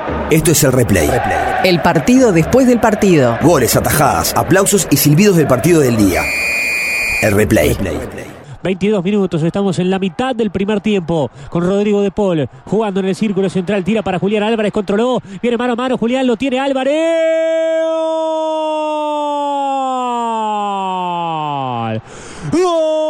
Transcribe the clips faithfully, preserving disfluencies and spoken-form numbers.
Esto es el replay. El partido después del partido. Goles, atajadas, aplausos y silbidos del partido del día. El replay. veintidós minutos, estamos en la mitad del primer tiempo con Rodrigo de Paul jugando en el círculo central, tira para Julián Álvarez, controló, viene mano a mano, Julián lo tiene Álvarez. ¡Gol! ¡Gol!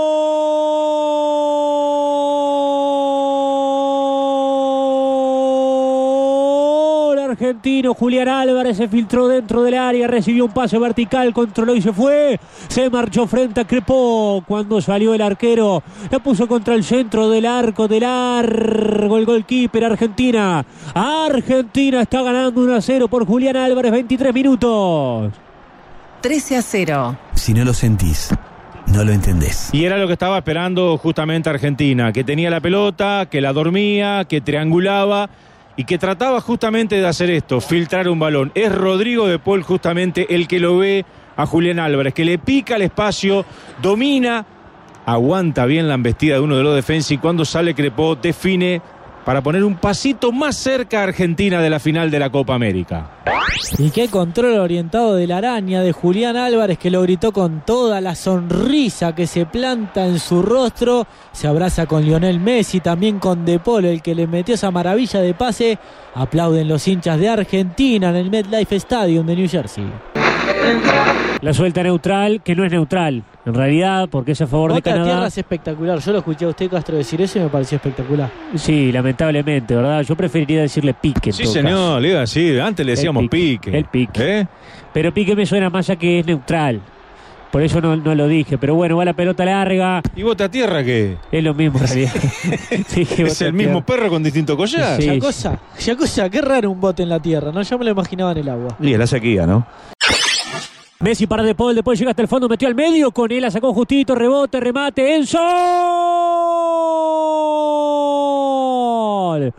Argentino, Julián Álvarez se filtró dentro del área, recibió un pase vertical, controló y se fue, se marchó frente a Crepó cuando salió el arquero, la puso contra el centro del arco, de largo el goalkeeper. Argentina, Argentina está ganando uno a cero por Julián Álvarez, veintitrés minutos. trece a cero. Si no lo sentís, no lo entendés. Y era lo que estaba esperando justamente Argentina, que tenía la pelota, que la dormía, que triangulaba y que trataba justamente de hacer esto, filtrar un balón. Es Rodrigo de Paul justamente el que lo ve a Julián Álvarez, que le pica el espacio, domina, aguanta bien la embestida de uno de los defensas y cuando sale Crepó define para poner un pasito más cerca a Argentina de la final de la Copa América. Y qué control orientado de la araña de Julián Álvarez, que lo gritó con toda la sonrisa que se planta en su rostro. Se abraza con Lionel Messi, también con De Paul, el que le metió esa maravilla de pase. Aplauden los hinchas de Argentina en el MetLife Stadium de New Jersey. La suelta neutral, que no es neutral en realidad, porque es a favor de Otra Canadá. tierra es espectacular. Yo lo escuché a usted, Castro, decir eso y me pareció espectacular. Sí, lamentablemente, ¿verdad? Yo preferiría decirle pique. En Sí, todo señor, caso. le iba a decir, antes le decíamos El pique, pique. el pique. ¿Eh? Pero pique me suena más a que es neutral. Por eso no, no lo dije. Pero bueno, va la pelota larga. ¿Y bote a tierra qué? Es lo mismo en realidad. Sí, Es el mismo perro con distinto collar. Sí. Ya cosa, ya cosa, qué raro un bote en la tierra, ¿no? Yo me lo imaginaba en el agua. Y es la sequía, ¿no? Messi para De Paul, De Paul llega hasta el fondo, metió al medio, con él la sacó justito, rebote, remate, Enzo. ¡Gol!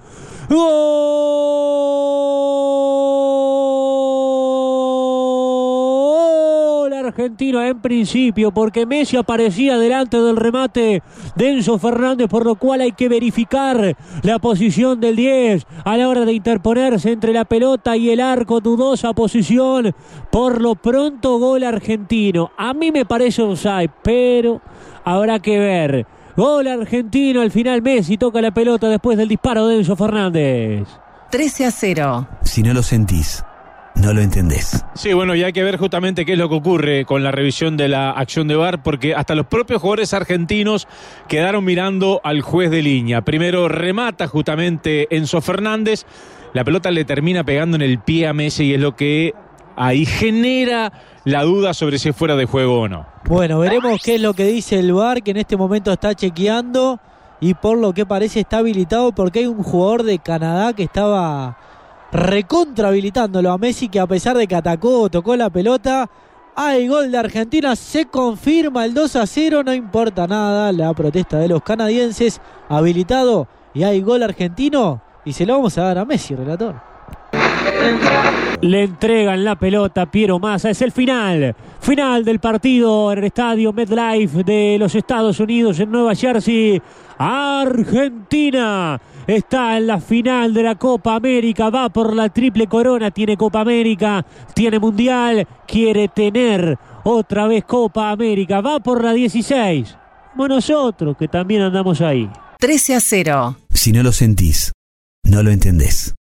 ¡Gol! Argentino en principio, porque Messi aparecía delante del remate de Enzo Fernández, por lo cual hay que verificar la posición del diez a la hora de interponerse entre la pelota y el arco, dudosa posición. Por lo pronto, gol argentino. A mí me parece offside, pero habrá que ver. Gol argentino, al final Messi toca la pelota después del disparo de Enzo Fernández. trece a cero. Si no lo sentís, no lo entendés. Sí, bueno, y hay que ver justamente qué es lo que ocurre con la revisión de la acción de V A R, porque hasta los propios jugadores argentinos quedaron mirando al juez de línea. Primero remata justamente Enzo Fernández, la pelota le termina pegando en el pie a Messi y es lo que ahí genera la duda sobre si es fuera de juego o no. Bueno, veremos qué es lo que dice el V A R, que en este momento está chequeando y por lo que parece está habilitado, porque hay un jugador de Canadá que estaba recontra habilitándolo a Messi, que a pesar de que atacó, tocó la pelota. Hay gol de Argentina, se confirma el dos a cero, no importa nada la protesta de los canadienses, habilitado y hay gol argentino y se lo vamos a dar a Messi, relator. Le entregan la pelota Piero Massa. Es el final. Final del partido en el estadio MetLife de los Estados Unidos en Nueva Jersey. Argentina está en la final de la Copa América. Va por la triple corona. Tiene Copa América, tiene Mundial. Quiere tener otra vez Copa América. Va por la dieciséis. Como nosotros, que también andamos ahí. trece a cero. Si no lo sentís, no lo entendés.